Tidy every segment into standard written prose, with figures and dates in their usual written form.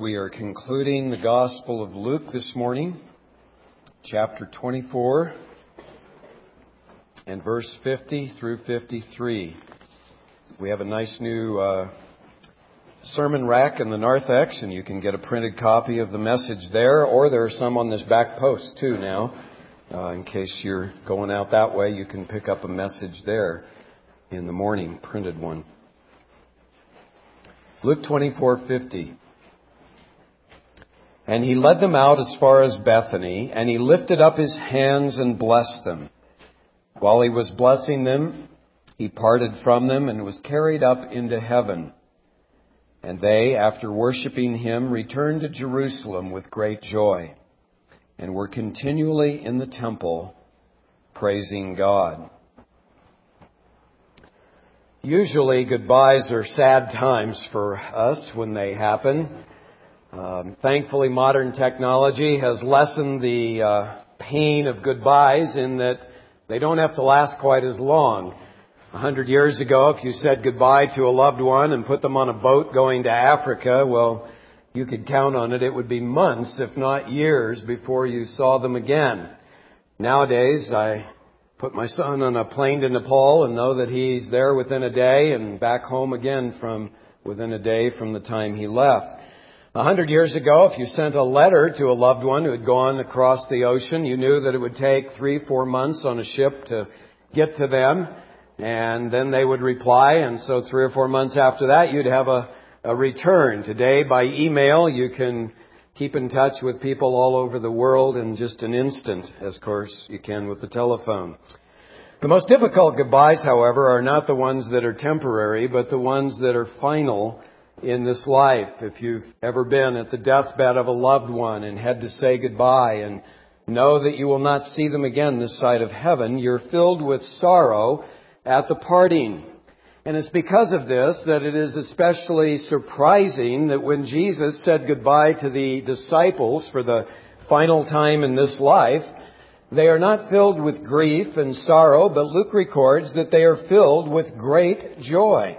We are concluding the Gospel of Luke this morning, chapter 24, and verse 50 through 53. We have a nice new sermon rack in the narthex, and you can get a printed copy of the message there, or there are some on this back post too now. In case you're going out that way, you can pick up a message there in the morning, printed one. Luke 24:50. And he led them out as far as Bethany, and he lifted up his hands and blessed them. While he was blessing them, he parted from them and was carried up into heaven. And they, after worshiping him, returned to Jerusalem with great joy, and were continually in the temple praising God. Usually goodbyes are sad times for us when they happen. Thankfully, modern technology has lessened the pain of goodbyes in that they don't have to last quite as long. 100 years ago, if you said goodbye to a loved one and put them on a boat going to Africa, well, you could count on it. It would be months, if not years, before you saw them again. Nowadays, I put my son on a plane to Nepal and know that he's there within a day and back home again from within a day from the time he left. 100 years ago, if you sent a letter to a loved one who had gone across the ocean, you knew that it would take 3-4 months on a ship to get to them, and then they would reply, and so 3 or 4 months after that, you'd have a return. Today, by email, you can keep in touch with people all over the world in just an instant, as of course you can with the telephone. The most difficult goodbyes, however, are not the ones that are temporary, but the ones that are final in this life. If you've ever been at the deathbed of a loved one and had to say goodbye and know that you will not see them again this side of heaven, you're filled with sorrow at the parting. And it's because of this that it is especially surprising that when Jesus said goodbye to the disciples for the final time in this life, they are not filled with grief and sorrow, but Luke records that they are filled with great joy.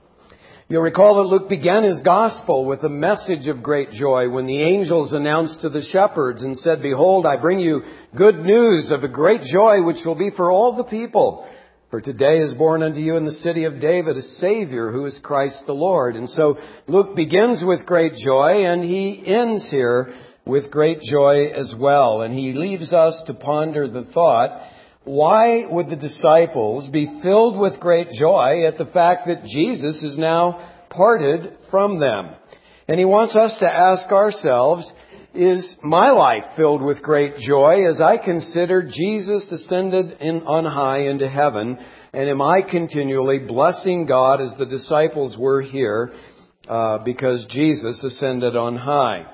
You'll recall that Luke began his gospel with a message of great joy when the angels announced to the shepherds and said, "Behold, I bring you good news of a great joy which will be for all the people. For today is born unto you in the city of David a Savior who is Christ the Lord." And so Luke begins with great joy and he ends here with great joy as well. And he leaves us to ponder the thought, why would the disciples be filled with great joy at the fact that Jesus is now parted from them? And he wants us to ask ourselves, is my life filled with great joy as I consider Jesus ascended on high into heaven? And am I continually blessing God as the disciples were here because Jesus ascended on high?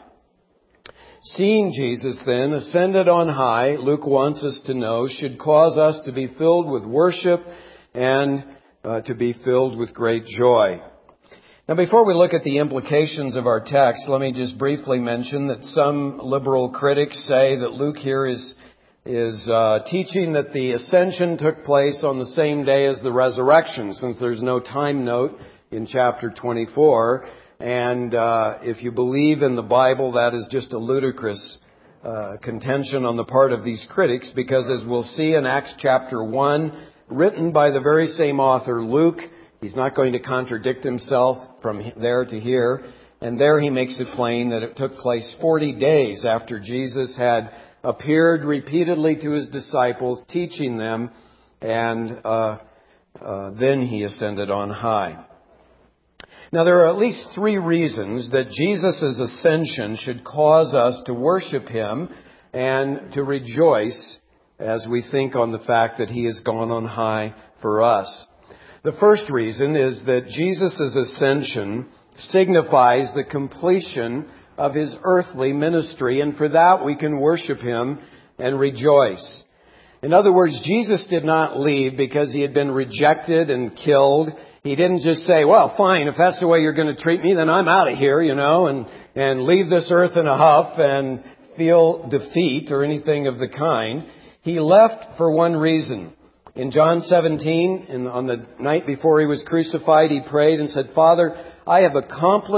Seeing Jesus then ascended on high, Luke wants us to know, should cause us to be filled with worship and to be filled with great joy. Now, before we look at the implications of our text, let me just briefly mention that some liberal critics say that Luke here is teaching that the ascension took place on the same day as the resurrection, since there's no time note in chapter 24. And if you believe in the Bible, that is just a ludicrous contention on the part of these critics, because as we'll see in Acts chapter 1, written by the very same author, Luke, he's not going to contradict himself from there to here. And there he makes it plain that it took place 40 days after Jesus had appeared repeatedly to his disciples, teaching them, and then he ascended on high. Now, there are at least 3 reasons that Jesus' ascension should cause us to worship him and to rejoice as we think on the fact that he has gone on high for us. The first reason is that Jesus' ascension signifies the completion of his earthly ministry, and for that we can worship him and rejoice. In other words, Jesus did not leave because he had been rejected and killed. He didn't just say, well, fine, if that's the way you're going to treat me, then I'm out of here, and leave this earth in a huff and feel defeat or anything of the kind. He left for one reason. In John 17, on the night before he was crucified, he prayed and said, "Father, I have accomplished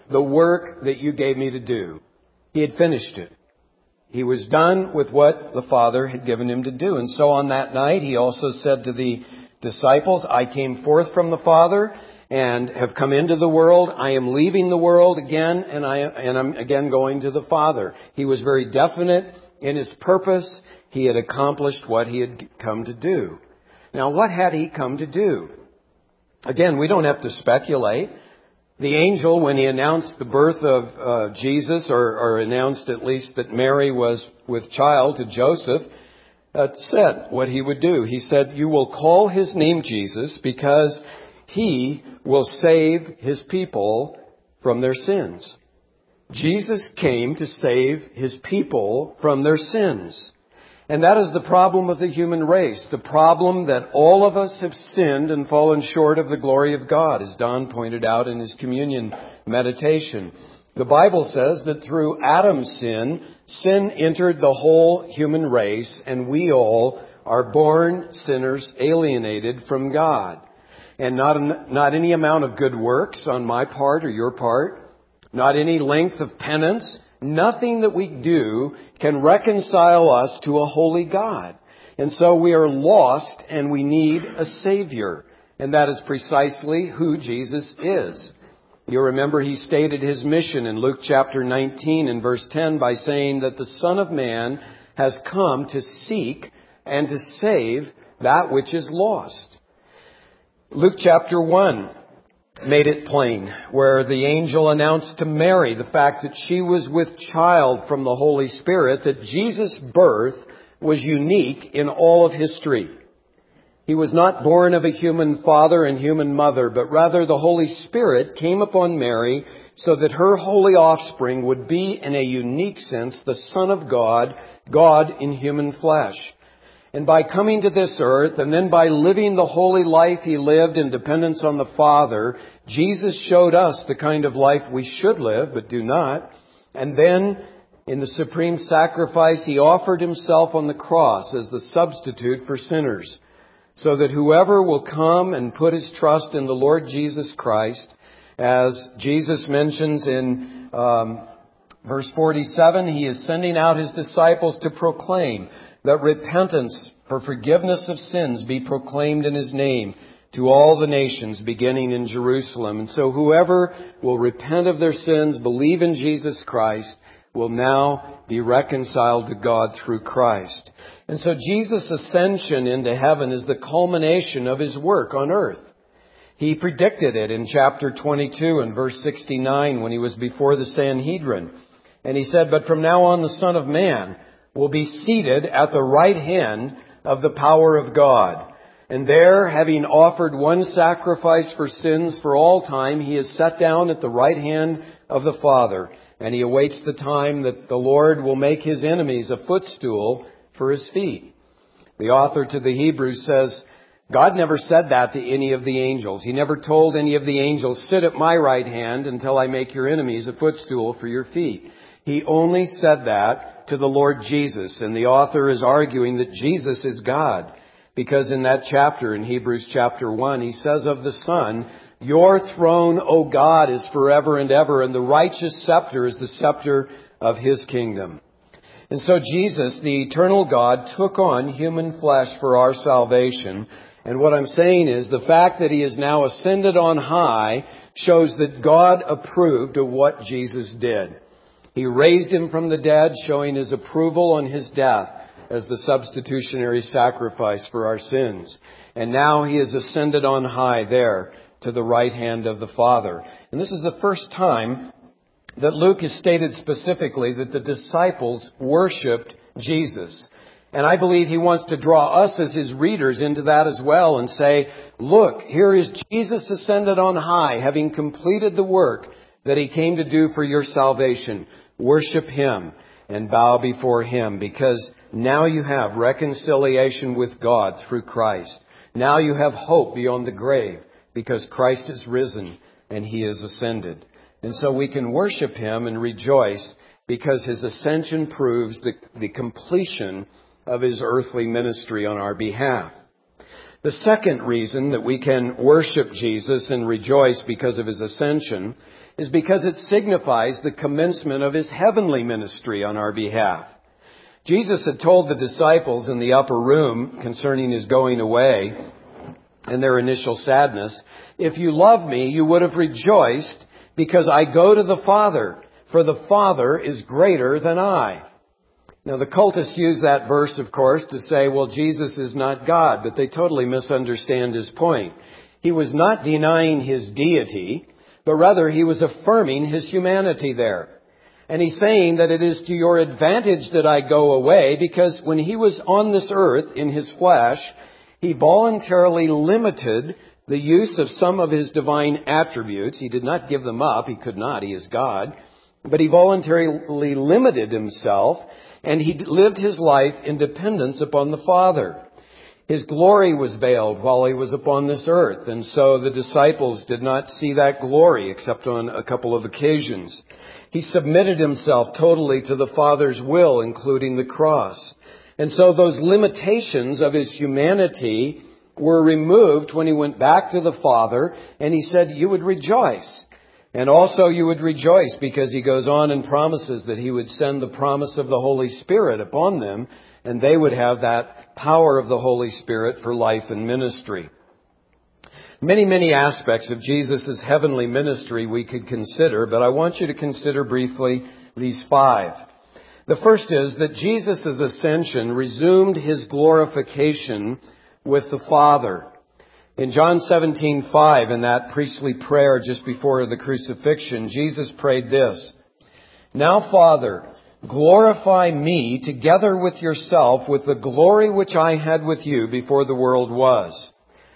the work that you gave me to do. He had finished it. He was done with what the Father had given him to do. And so on that night, he also said to the disciples, I came forth from the Father and have come into the world. I am leaving the world again, and I'm again going to the Father. He was very definite in his purpose. He had accomplished what he had come to do. Now, what had he come to do? Again, we don't have to speculate. The angel, when he announced the birth of Jesus, or announced at least that Mary was with child to Joseph, said what he would do. He said, you will call his name Jesus because he will save his people from their sins. Jesus came to save his people from their sins. And that is the problem of the human race, the problem that all of us have sinned and fallen short of the glory of God, as Don pointed out in his communion meditation. The Bible says that through Adam's sin entered the whole human race, and we all are born sinners alienated from God. And not any amount of good works on my part or your part, not any length of penance, nothing that we do can reconcile us to a holy God. And so we are lost and we need a Savior. And that is precisely who Jesus is. You remember he stated his mission in Luke chapter 19 and verse 10 by saying that the Son of Man has come to seek and to save that which is lost. Luke chapter 1 made it plain, where the angel announced to Mary the fact that she was with child from the Holy Spirit, that Jesus' birth was unique in all of history. He was not born of a human father and human mother, but rather the Holy Spirit came upon Mary so that her holy offspring would be, in a unique sense, the Son of God, God in human flesh. And by coming to this earth, and then by living the holy life he lived in dependence on the Father, Jesus showed us the kind of life we should live, but do not. And then, in the supreme sacrifice, he offered himself on the cross as the substitute for sinners, so that whoever will come and put his trust in the Lord Jesus Christ, as Jesus mentions in verse 47, he is sending out his disciples to proclaim that repentance for forgiveness of sins be proclaimed in his name to all the nations, beginning in Jerusalem. And so whoever will repent of their sins, believe in Jesus Christ, will now be reconciled to God through Christ. And so Jesus' ascension into heaven is the culmination of his work on earth. He predicted it in chapter 22 and verse 69 when he was before the Sanhedrin. And he said, but from now on the Son of Man will be seated at the right hand of the power of God. And there, having offered one sacrifice for sins for all time, he is set down at the right hand of the Father. And he awaits the time that the Lord will make his enemies a footstool for his feet. The author to the Hebrews says, God never said that to any of the angels. He never told any of the angels, sit at my right hand until I make your enemies a footstool for your feet. He only said that to the Lord Jesus. And the author is arguing that Jesus is God. Because in that chapter, in Hebrews chapter 1, he says of the Son, your throne, O God, is forever and ever, and the righteous scepter is the scepter of his kingdom. And so Jesus, the eternal God, took on human flesh for our salvation. And what I'm saying is the fact that he is now ascended on high shows that God approved of what Jesus did. He raised him from the dead, showing his approval on his death as the substitutionary sacrifice for our sins. And now he is ascended on high there to the right hand of the Father. And this is the first time that Luke has stated specifically that the disciples worshipped Jesus. And I believe he wants to draw us as his readers into that as well and say, look, here is Jesus ascended on high, having completed the work that he came to do for your salvation. Worship him and bow before him, because now you have reconciliation with God through Christ. Now you have hope beyond the grave, because Christ is risen and he is ascended. And so we can worship him and rejoice because his ascension proves the completion of his earthly ministry on our behalf. The second reason that we can worship Jesus and rejoice because of his ascension is because it signifies the commencement of His heavenly ministry on our behalf. Jesus had told the disciples in the upper room concerning His going away and their initial sadness, "If you love me, you would have rejoiced because I go to the Father, for the Father is greater than I." Now, the cultists use that verse, of course, to say, well, Jesus is not God, but they totally misunderstand His point. He was not denying His deity, but rather He was affirming His humanity there. And He's saying that it is to your advantage that I go away, because when He was on this earth in His flesh, He voluntarily limited the use of some of His divine attributes. He did not give them up. He could not. He is God. But He voluntarily limited Himself, and He lived His life in dependence upon the Father. His glory was veiled while He was upon this earth, and so the disciples did not see that glory except on a couple of occasions. He submitted Himself totally to the Father's will, including the cross. And so those limitations of His humanity were removed when He went back to the Father, and He said, "You would rejoice." And also you would rejoice because He goes on and promises that He would send the promise of the Holy Spirit upon them, and they would have that power of the Holy Spirit for life and ministry. Many, many aspects of Jesus' heavenly ministry we could consider, but I want you to consider briefly these 5. The first is that Jesus' ascension resumed His glorification with the Father. In John 17:5, in that priestly prayer just before the crucifixion, Jesus prayed this, "Now, Father, glorify me together with yourself with the glory which I had with you before the world was."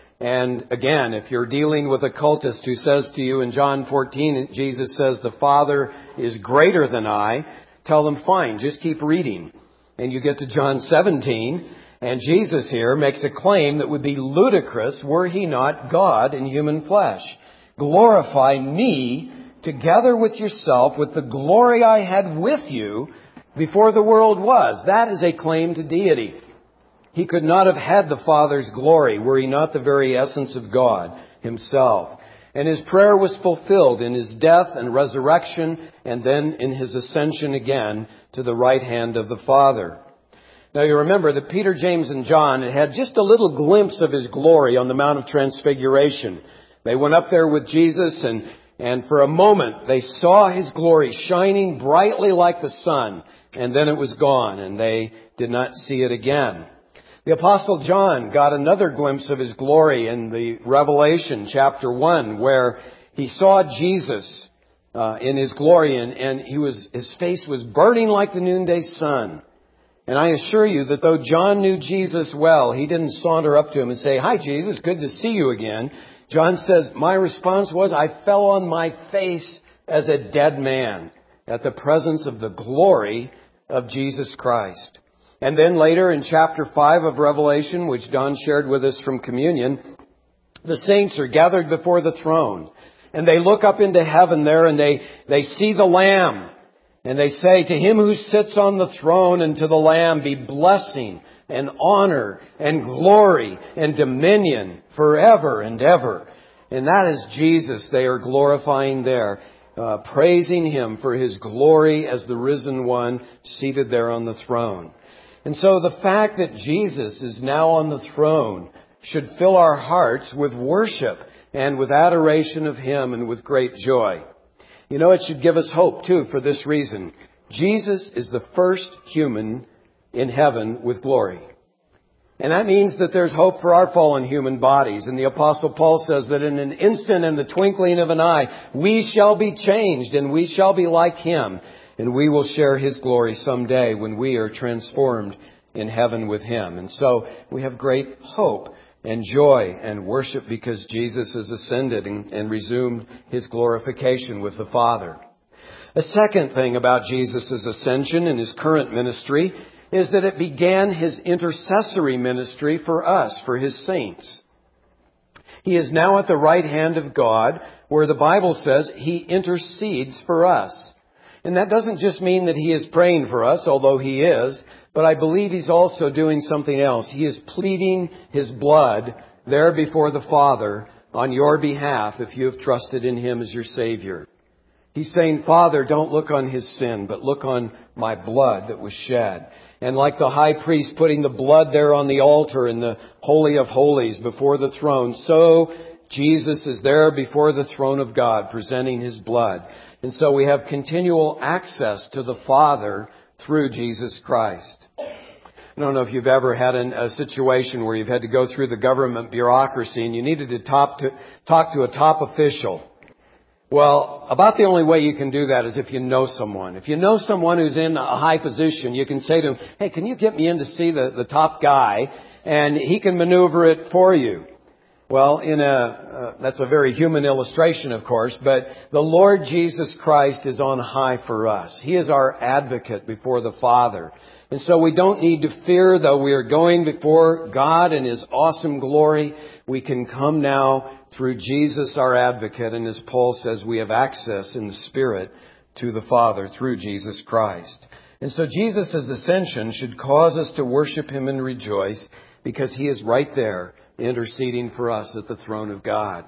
And again, if you're dealing with a cultist who says to you in John 14, Jesus says, "The Father is greater than I," tell them, fine, just keep reading. And you get to John 17, and Jesus here makes a claim that would be ludicrous were He not God in human flesh. "Glorify me together with yourself with the glory I had with you before the world was." That is a claim to deity. He could not have had the Father's glory were He not the very essence of God Himself. And His prayer was fulfilled in His death and resurrection, and then in His ascension again to the right hand of the Father. Now you remember that Peter, James, and John had just a little glimpse of His glory on the Mount of Transfiguration. They went up there with Jesus, and for a moment they saw His glory shining brightly like the sun, and then it was gone, and they did not see it again. The Apostle John got another glimpse of His glory in the Revelation chapter 1, where he saw Jesus in His glory, and his face was burning like the noonday sun. And I assure you that though John knew Jesus well, he didn't saunter up to Him and say, "Hi, Jesus, good to see you again." John says, "My response was, I fell on my face as a dead man at the presence of the glory of Jesus Christ." And then later in chapter 5 of Revelation, which Don shared with us from communion, the saints are gathered before the throne. And they look up into heaven there, and they see the Lamb. And they say, "To Him who sits on the throne and to the Lamb be blessing and honor and glory and dominion forever and ever." And that is Jesus they are glorifying there, praising Him for His glory as the risen one seated there on the throne. And so the fact that Jesus is now on the throne should fill our hearts with worship and with adoration of Him and with great joy. You know, it should give us hope, too, for this reason. Jesus is the first human in heaven with glory. And that means that there's hope for our fallen human bodies. And the Apostle Paul says that in an instant, in the twinkling of an eye, we shall be changed and we shall be like Him. And we will share His glory someday when we are transformed in heaven with Him. And so we have great hope and joy and worship because Jesus has ascended and resumed His glorification with the Father. A second thing about Jesus' ascension and His current ministry is that it began His intercessory ministry for us, for His saints. He is now at the right hand of God, where the Bible says He intercedes for us. And that doesn't just mean that He is praying for us, although He is, but I believe He's also doing something else. He is pleading His blood there before the Father on your behalf if you have trusted in Him as your Savior. He's saying, Father, don't look on his sin, but look on my blood that was shed. And like the high priest putting the blood there on the altar in the Holy of Holies before the throne, so Jesus is there before the throne of God presenting his blood. And so we have continual access to the Father through Jesus Christ. I don't know if you've ever had a situation where you've had to go through the government bureaucracy and you needed to talk to a top official. Well, about the only way you can do that is if you know someone. If you know someone who's in a high position, you can say to him, hey, can you get me in to see the top guy? And he can maneuver it for you. Well, that's a very human illustration, of course, but the Lord Jesus Christ is on high for us. He is our advocate before the Father. And so we don't need to fear, though we are going before God in His awesome glory. We can come now through Jesus, our advocate. And as Paul says, we have access in the Spirit to the Father through Jesus Christ. And so Jesus' ascension should cause us to worship Him and rejoice because He is right there interceding for us at the throne of God.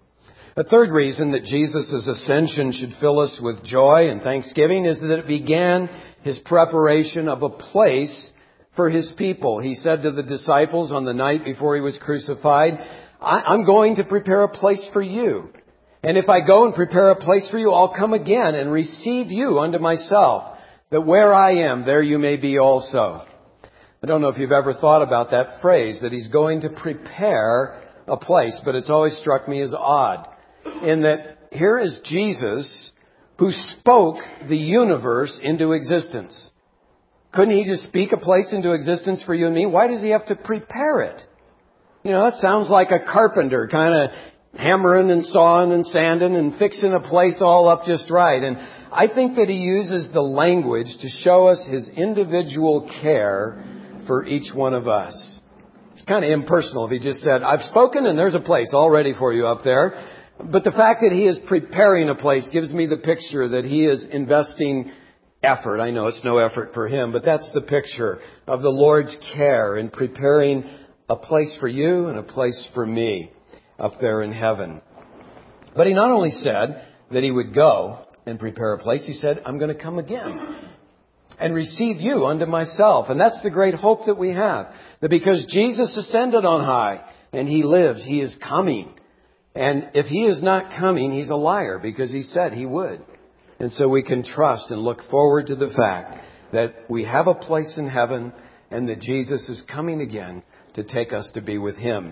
A third reason that Jesus' ascension should fill us with joy and thanksgiving is that it began His preparation of a place for His people. He said to the disciples on the night before He was crucified, I'm going to prepare a place for you. And if I go and prepare a place for you, I'll come again and receive you unto myself, that where I am, there you may be also. I don't know if you've ever thought about that phrase, that He's going to prepare a place, but it's always struck me as odd, in that here is Jesus who spoke the universe into existence. Couldn't He just speak a place into existence for you and me? Why does He have to prepare it? You know, it sounds like a carpenter kind of hammering and sawing and sanding and fixing a place all up just right. And I think that He uses the language to show us His individual care for each one of us. It's kind of impersonal if He just said, I've spoken and there's a place all ready for you up there. But the fact that He is preparing a place gives me the picture that He is investing effort. I know it's no effort for Him, but that's the picture of the Lord's care in preparing a place for you and a place for me up there in heaven. But He not only said that He would go and prepare a place, He said, I'm going to come again and receive you unto myself. And that's the great hope that we have. That because Jesus ascended on high and He lives, He is coming. And if He is not coming, He's a liar because He said He would. And so we can trust and look forward to the fact that we have a place in heaven and that Jesus is coming again to take us to be with Him.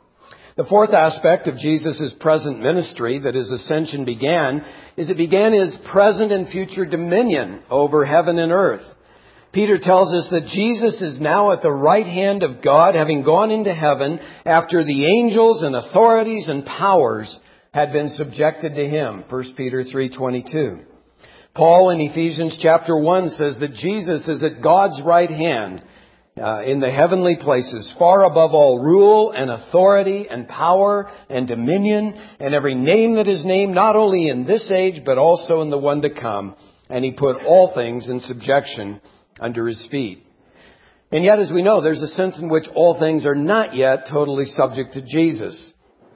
The fourth aspect of Jesus' present ministry that His ascension began is it began His present and future dominion over heaven and earth. Peter tells us that Jesus is now at the right hand of God, having gone into heaven after the angels and authorities and powers had been subjected to Him. 1 Peter 3:22. Paul in Ephesians chapter 1 says that Jesus is at God's right hand in the heavenly places, far above all rule and authority and power and dominion and every name that is named, not only in this age, but also in the one to come. And He put all things in subjection under His feet. And yet, as we know, there's a sense in which all things are not yet totally subject to Jesus.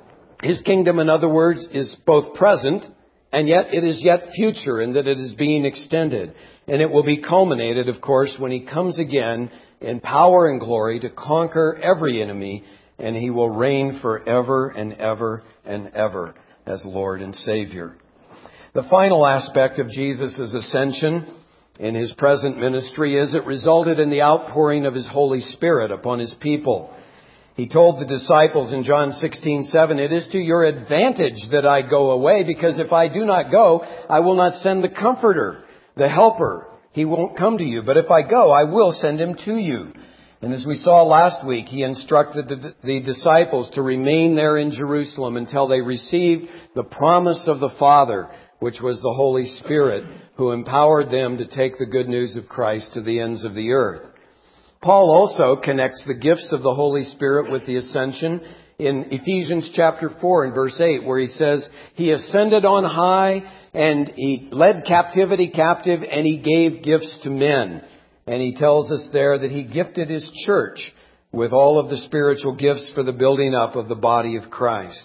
His kingdom, in other words, is both present and yet it is yet future in that it is being extended. And it will be culminated, of course, when He comes again in power and glory to conquer every enemy, and He will reign forever and ever and ever as Lord and Savior. The final aspect of Jesus' ascension in His present ministry is it resulted in the outpouring of His Holy Spirit upon His people. He told the disciples in John 16:7, it is to your advantage that I go away, because if I do not go, I will not send the Comforter, the Helper. He won't come to you, but if I go, I will send Him to you. And as we saw last week, He instructed the disciples to remain there in Jerusalem until they received the promise of the Father, which was the Holy Spirit, who empowered them to take the good news of Christ to the ends of the earth. Paul also connects the gifts of the Holy Spirit with the ascension in Ephesians chapter 4 and verse 8, where he says, He ascended on high and He led captivity captive and He gave gifts to men. And he tells us there that He gifted His church with all of the spiritual gifts for the building up of the body of Christ.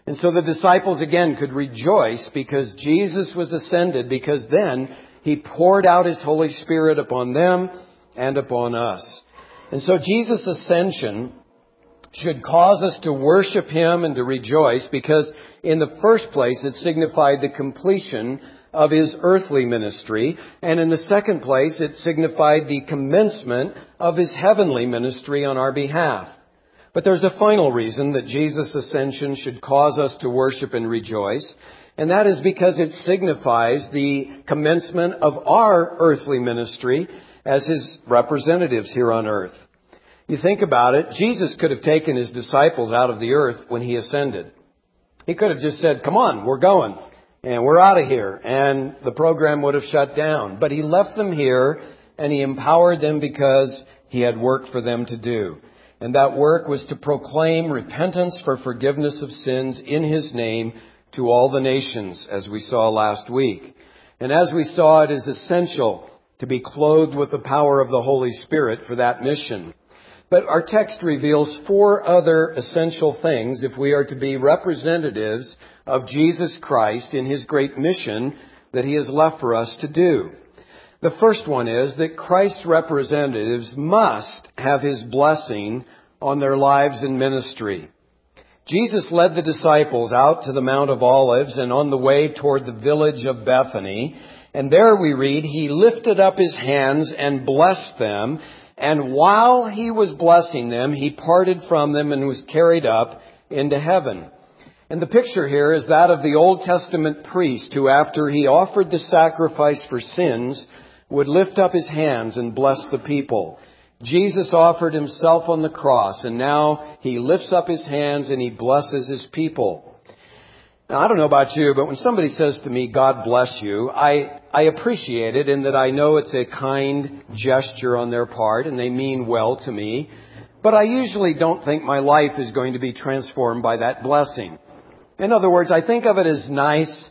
And so the disciples again could rejoice because Jesus was ascended, because then He poured out His Holy Spirit upon them and upon us. And so Jesus' ascension should cause us to worship Him and to rejoice because in the first place it signified the completion of His earthly ministry. And in the second place it signified the commencement of His heavenly ministry on our behalf. But there's a final reason that Jesus' ascension should cause us to worship and rejoice. And that is because it signifies the commencement of our earthly ministry as His representatives here on earth. You think about it, Jesus could have taken His disciples out of the earth when He ascended. He could have just said, come on, we're going, and we're out of here, and the program would have shut down. But He left them here, and He empowered them because He had work for them to do. And that work was to proclaim repentance for forgiveness of sins in His name to all the nations, as we saw last week. And as we saw, it is essential to be clothed with the power of the Holy Spirit for that mission. But our text reveals 4 other essential things if we are to be representatives of Jesus Christ in His great mission that He has left for us to do. The first one is that Christ's representatives must have His blessing on their lives and ministry. Jesus led the disciples out to the Mount of Olives and on the way toward the village of Bethany. And there we read, He lifted up His hands and blessed them. And while He was blessing them, He parted from them and was carried up into heaven. And the picture here is that of the Old Testament priest who, after he offered the sacrifice for sins, would lift up his hands and bless the people. Jesus offered Himself on the cross, and now He lifts up His hands and He blesses His people. Now, I don't know about you, but when somebody says to me, God bless you, I appreciate it in that I know it's a kind gesture on their part and they mean well to me. But I usually don't think my life is going to be transformed by that blessing. In other words, I think of it as nice,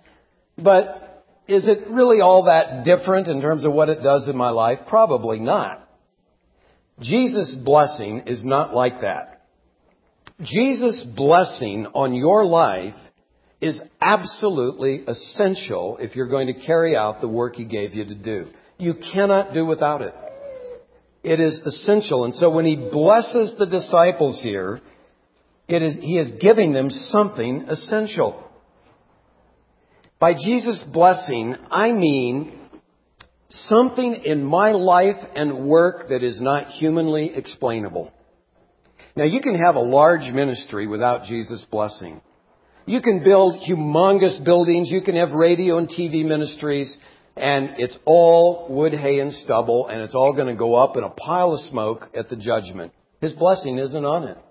but is it really all that different in terms of what it does in my life? Probably not. Jesus' blessing is not like that. Jesus' blessing on your life is absolutely essential if you're going to carry out the work He gave you to do. You cannot do without it. It is essential. And so when He blesses the disciples here, He is giving them something essential. By Jesus' blessing, I mean something in my life and work that is not humanly explainable. Now, you can have a large ministry without Jesus' blessing. You can build humongous buildings. You can have radio and TV ministries. And it's all wood, hay, and stubble. And it's all going to go up in a pile of smoke at the judgment. His blessing isn't on it.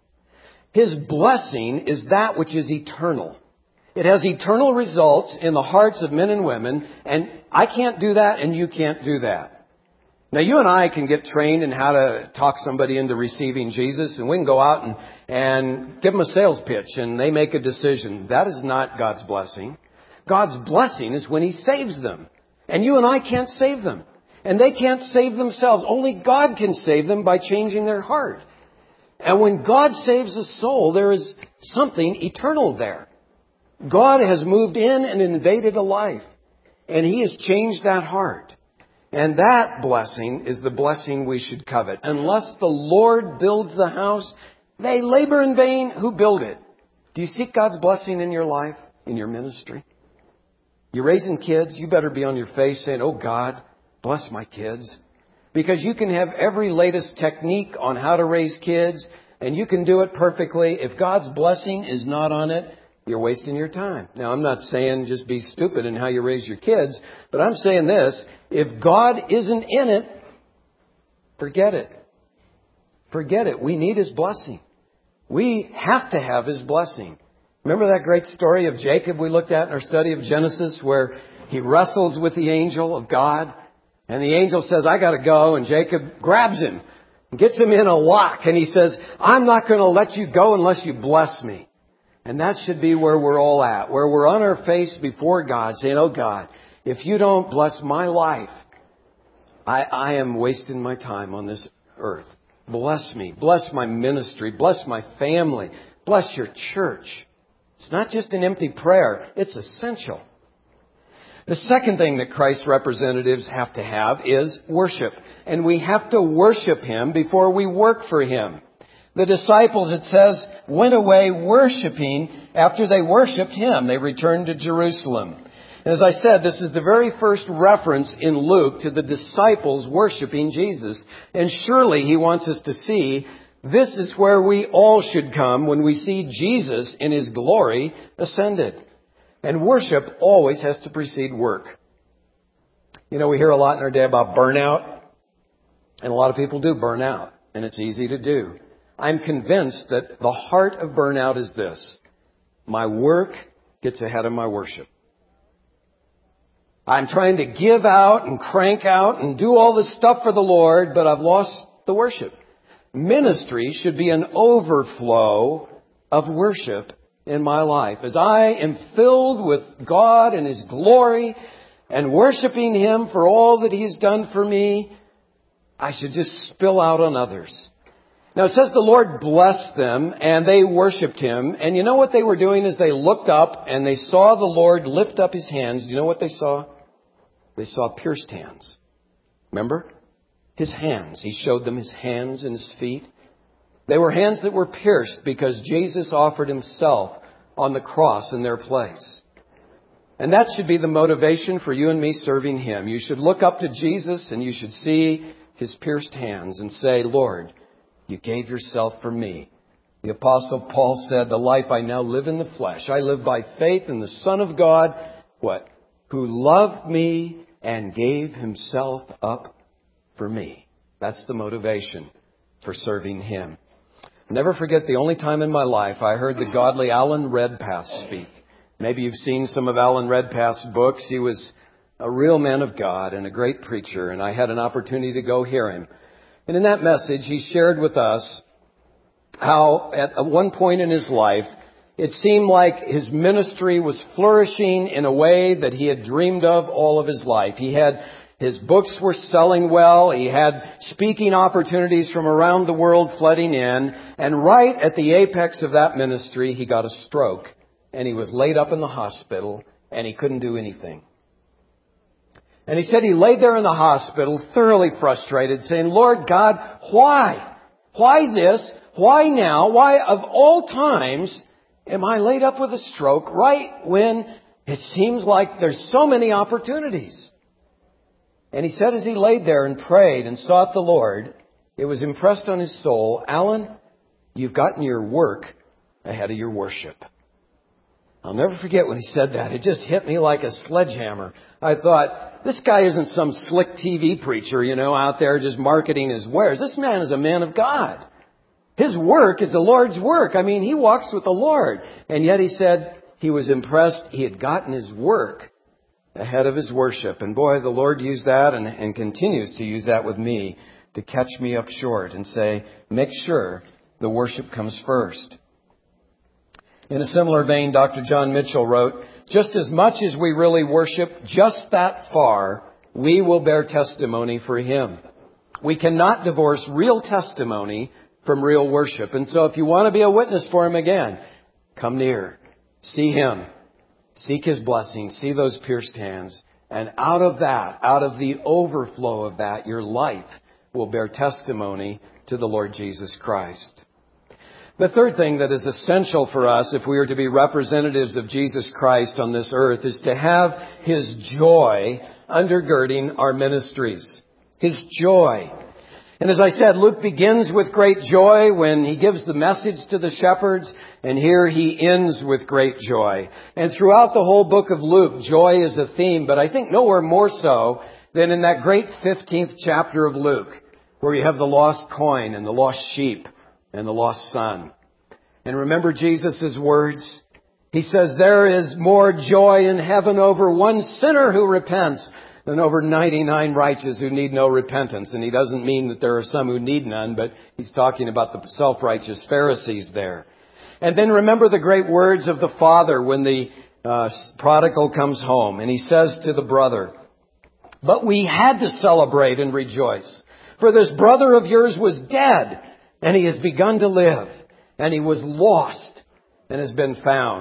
His blessing is that which is eternal. It has eternal results in the hearts of men and women. And I can't do that and you can't do that. Now, you and I can get trained in how to talk somebody into receiving Jesus, and we can go out and give them a sales pitch, and they make a decision. That is not God's blessing. God's blessing is when He saves them. And you and I can't save them. And they can't save themselves. Only God can save them by changing their heart. And when God saves a soul, there is something eternal there. God has moved in and invaded a life, and He has changed that heart. And that blessing is the blessing we should covet. Unless the Lord builds the house, they labor in vain who build it. Do you seek God's blessing in your life, in your ministry? You're raising kids, you better be on your face saying, oh God, bless my kids. Because you can have every latest technique on how to raise kids, and you can do it perfectly. If God's blessing is not on it, you're wasting your time. Now, I'm not saying just be stupid in how you raise your kids, but I'm saying this. If God isn't in it, forget it. Forget it. We need His blessing. We have to have His blessing. Remember that great story of Jacob we looked at in our study of Genesis where he wrestles with the angel of God and the angel says, I got to go. And Jacob grabs him and gets him in a lock. And he says, I'm not going to let you go unless you bless me. And that should be where we're all at, where we're on our face before God saying, oh God, if you don't bless my life, I am wasting my time on this earth. Bless me. Bless my ministry. Bless my family. Bless your church. It's not just an empty prayer. It's essential. The second thing that Christ's representatives have to have is worship. And we have to worship Him before we work for Him. The disciples, it says, went away worshiping. After they worshiped Him, they returned to Jerusalem. And as I said, this is the very first reference in Luke to the disciples worshiping Jesus. And surely He wants us to see this is where we all should come when we see Jesus in His glory ascended. And worship always has to precede work. You know, we hear a lot in our day about burnout. And a lot of people do burn out. And it's easy to do. I'm convinced that the heart of burnout is this. My work gets ahead of my worship. I'm trying to give out and crank out and do all this stuff for the Lord, but I've lost the worship. Ministry should be an overflow of worship in my life. As I am filled with God and His glory and worshiping Him for all that He's done for me, I should just spill out on others. Now it says the Lord blessed them and they worshiped Him. And you know what they were doing is they looked up and they saw the Lord lift up His hands. Do you know what they saw? They saw pierced hands. Remember? His hands. He showed them His hands and His feet. They were hands that were pierced because Jesus offered Himself on the cross in their place. And that should be the motivation for you and me serving Him. You should look up to Jesus and you should see His pierced hands and say, Lord, You gave Yourself for me. The Apostle Paul said, the life I now live in the flesh, I live by faith in the Son of God, what? Who loved me and gave Himself up for me. That's the motivation for serving Him. Never forget the only time in my life I heard the godly Alan Redpath speak. Maybe you've seen some of Alan Redpath's books. He was a real man of God and a great preacher, and I had an opportunity to go hear him. And in that message, he shared with us how at one point in his life, it seemed like his ministry was flourishing in a way that he had dreamed of all of his life. His books were selling well. He had speaking opportunities from around the world flooding in. And right at the apex of that ministry, he got a stroke. And he was laid up in the hospital and he couldn't do anything. And he said he laid there in the hospital thoroughly frustrated, saying, Lord God, why? Why this? Why now? Why of all times am I laid up with a stroke right when it seems like there's so many opportunities? And he said as he laid there and prayed and sought the Lord, it was impressed on his soul, Alan, you've gotten your work ahead of your worship. I'll never forget when he said that. It just hit me like a sledgehammer. I thought, this guy isn't some slick TV preacher, out there just marketing his wares. This man is a man of God. His work is the Lord's work. I mean, he walks with the Lord. And yet he said he was impressed. He had gotten his work ahead of his worship. And boy, the Lord used that and continues to use that with me to catch me up short and say, make sure the worship comes first. In a similar vein, Dr. John Mitchell wrote, just as much as we really worship, just that far, we will bear testimony for Him. We cannot divorce real testimony from real worship. And so if you want to be a witness for Him again, come near, see Him, seek His blessing, see those pierced hands. And out of that, out of the overflow of that, your life will bear testimony to the Lord Jesus Christ. The third thing that is essential for us if we are to be representatives of Jesus Christ on this earth is to have His joy undergirding our ministries. His joy. And as I said, Luke begins with great joy when he gives the message to the shepherds, and here he ends with great joy. And throughout the whole book of Luke, joy is a theme, but I think nowhere more so than in that great 15th chapter of Luke, where you have the lost coin and the lost sheep and the lost son. And remember Jesus' words? He says, there is more joy in heaven over one sinner who repents than over 99 righteous who need no repentance. And he doesn't mean that there are some who need none, but he's talking about the self-righteous Pharisees there. And then remember the great words of the Father when the prodigal comes home. And he says to the brother, but we had to celebrate and rejoice, for this brother of yours was dead, and he has begun to live. And he was lost and has been found.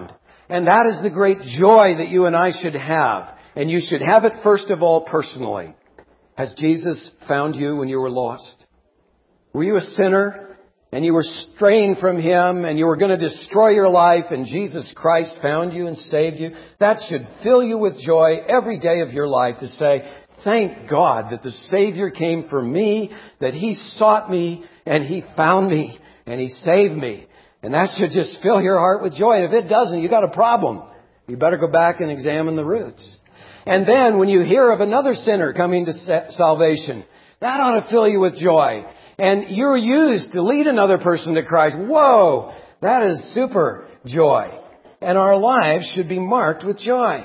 And that is the great joy that you and I should have. And you should have it first of all personally. Has Jesus found you when you were lost? Were you a sinner and you were straying from Him and you were going to destroy your life and Jesus Christ found you and saved you? That should fill you with joy every day of your life to say, thank God that the Savior came for me, that He sought me and He found me and He saved me. And that should just fill your heart with joy. And if it doesn't, you got a problem. You better go back and examine the roots. And then when you hear of another sinner coming to salvation, that ought to fill you with joy. And you're used to lead another person to Christ. Whoa! That is super joy. And our lives should be marked with joy.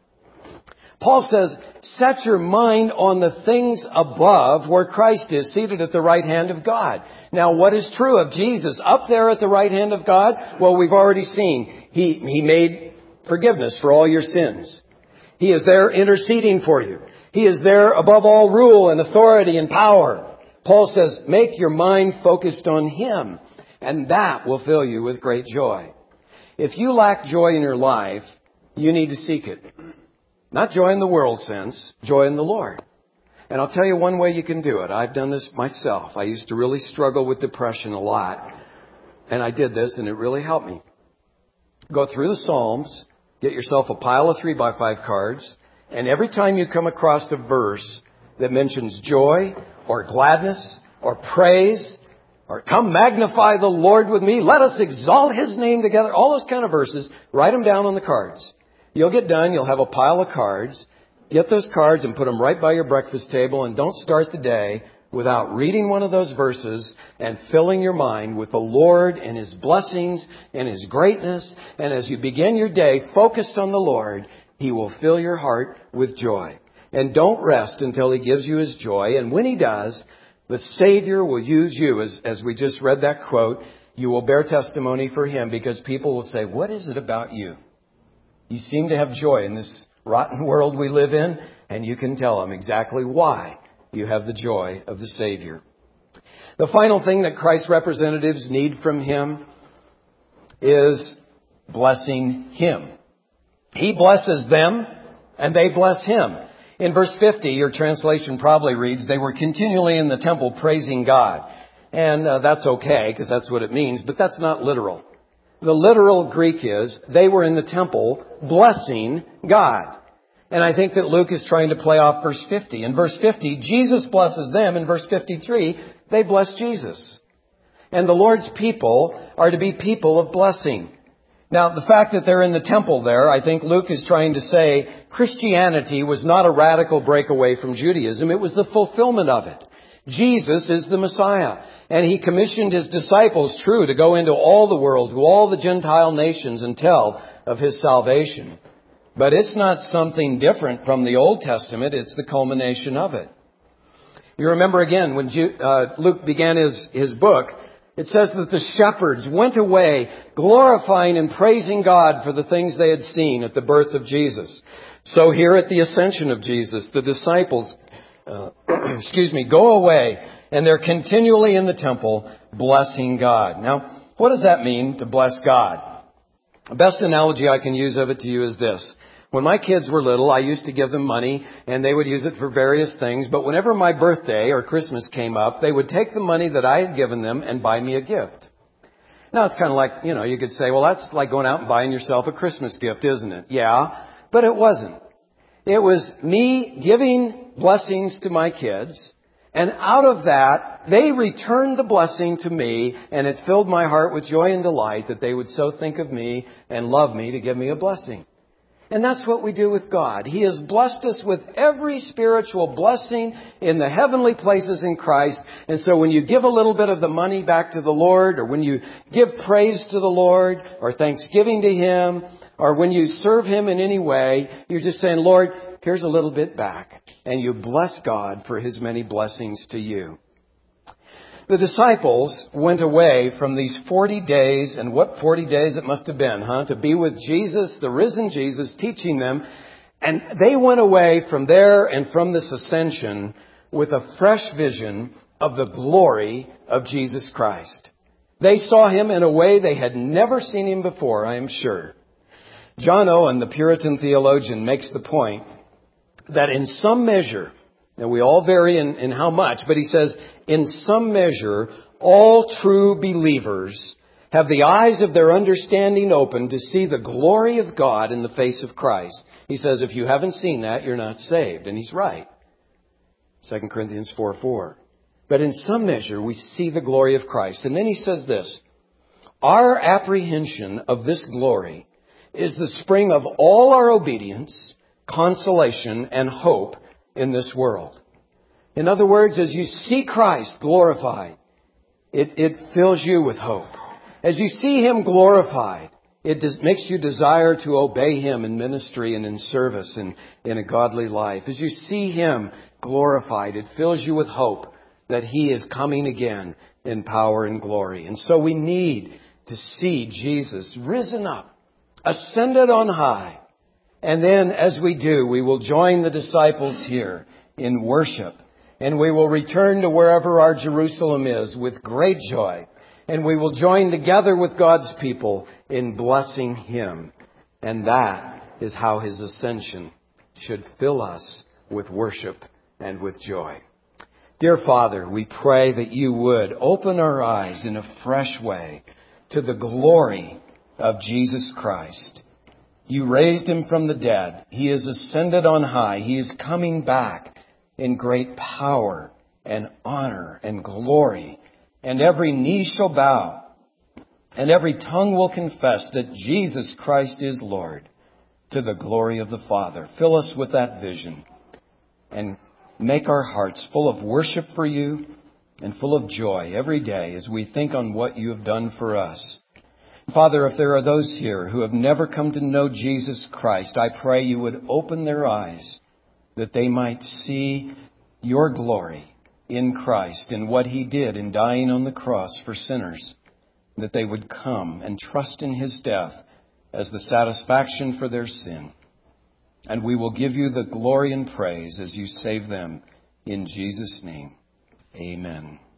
Paul says, set your mind on the things above where Christ is seated at the right hand of God. Now, what is true of Jesus up there at the right hand of God? Well, we've already seen. He made forgiveness for all your sins. He is there interceding for you. He is there above all rule and authority and power. Paul says, make your mind focused on Him, and that will fill you with great joy. If you lack joy in your life, you need to seek it. Not joy in the world sense, joy in the Lord. And I'll tell you one way you can do it. I've done this myself. I used to really struggle with depression a lot. And I did this, and it really helped me. Go through the Psalms, get yourself a pile of 3x5 cards, and every time you come across a verse that mentions joy or gladness or praise or come magnify the Lord with me, let us exalt His name together, all those kind of verses, write them down on the cards. You'll get done, you'll have a pile of cards. Get those cards and put them right by your breakfast table, and don't start the day without reading one of those verses and filling your mind with the Lord and His blessings and His greatness. And as you begin your day focused on the Lord, He will fill your heart with joy. And don't rest until He gives you His joy. And when He does, the Savior will use you. As we just read that quote, you will bear testimony for Him because people will say, what is it about you? You seem to have joy in this rotten world we live in, and you can tell them exactly why you have the joy of the Savior. The final thing that Christ's representatives need from Him is blessing Him. He blesses them, and they bless Him. In verse 50, your translation probably reads, they were continually in the temple praising God. And that's okay, because that's what it means, but that's not literal. The literal Greek is, they were in the temple blessing God. And I think that Luke is trying to play off verse 50. In verse 50, Jesus blesses them. In verse 53, they bless Jesus. And the Lord's people are to be people of blessing. Now, the fact that they're in the temple there, I think Luke is trying to say Christianity was not a radical breakaway from Judaism. It was the fulfillment of it. Jesus is the Messiah. And He commissioned His disciples, true, to go into all the world, to all the Gentile nations and tell of His salvation. But it's not something different from the Old Testament. It's the culmination of it. You remember again, when Luke began his book, it says that the shepherds went away glorifying and praising God for the things they had seen at the birth of Jesus. So here at the ascension of Jesus, the disciples, go away, and they're continually in the temple blessing God. Now, what does that mean to bless God? The best analogy I can use of it to you is this. When my kids were little, I used to give them money, and they would use it for various things. But whenever my birthday or Christmas came up, they would take the money that I had given them and buy me a gift. Now, it's kind of like, you could say, well, that's like going out and buying yourself a Christmas gift, isn't it? Yeah, but it wasn't. It was me giving blessings to my kids, and out of that, they returned the blessing to me, and it filled my heart with joy and delight that they would so think of me and love me to give me a blessing. And that's what we do with God. He has blessed us with every spiritual blessing in the heavenly places in Christ. And so when you give a little bit of the money back to the Lord, or when you give praise to the Lord, or thanksgiving to Him, or when you serve Him in any way, you're just saying, Lord, here's a little bit back. And you bless God for His many blessings to you. The disciples went away from these 40 days, and what 40 days it must have been, to be with Jesus, the risen Jesus, teaching them. And they went away from there and from this ascension with a fresh vision of the glory of Jesus Christ. They saw Him in a way they had never seen Him before, I am sure. John Owen, the Puritan theologian, makes the point that in some measure, and we all vary in how much, but he says, in some measure, all true believers have the eyes of their understanding open to see the glory of God in the face of Christ. He says, if you haven't seen that, you're not saved. And he's right. 2 Corinthians 4:4. But in some measure, we see the glory of Christ. And then he says this, our apprehension of this glory is the spring of all our obedience, consolation, and hope in this world. In other words, as you see Christ glorified, it fills you with hope. As you see Him glorified, it makes you desire to obey Him in ministry and in service and in a godly life. As you see Him glorified, it fills you with hope that He is coming again in power and glory. And so we need to see Jesus risen up, ascended on high. And then as we do, we will join the disciples here in worship. And we will return to wherever our Jerusalem is with great joy. And we will join together with God's people in blessing Him. And that is how His ascension should fill us with worship and with joy. Dear Father, we pray that You would open our eyes in a fresh way to the glory of Jesus Christ. You raised Him from the dead. He is ascended on high. He is coming back in great power and honor and glory. And every knee shall bow, and every tongue will confess that Jesus Christ is Lord, to the glory of the Father. Fill us with that vision, and make our hearts full of worship for You and full of joy every day as we think on what You have done for us. Father, if there are those here who have never come to know Jesus Christ, I pray You would open their eyes that they might see Your glory in Christ and what He did in dying on the cross for sinners, that they would come and trust in His death as the satisfaction for their sin. And we will give You the glory and praise as You save them. In Jesus' name, amen.